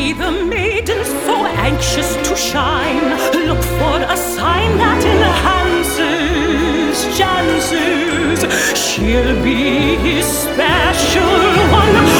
See the maiden so anxious to shine. Look for a sign that enhances chances. She'll be his special one.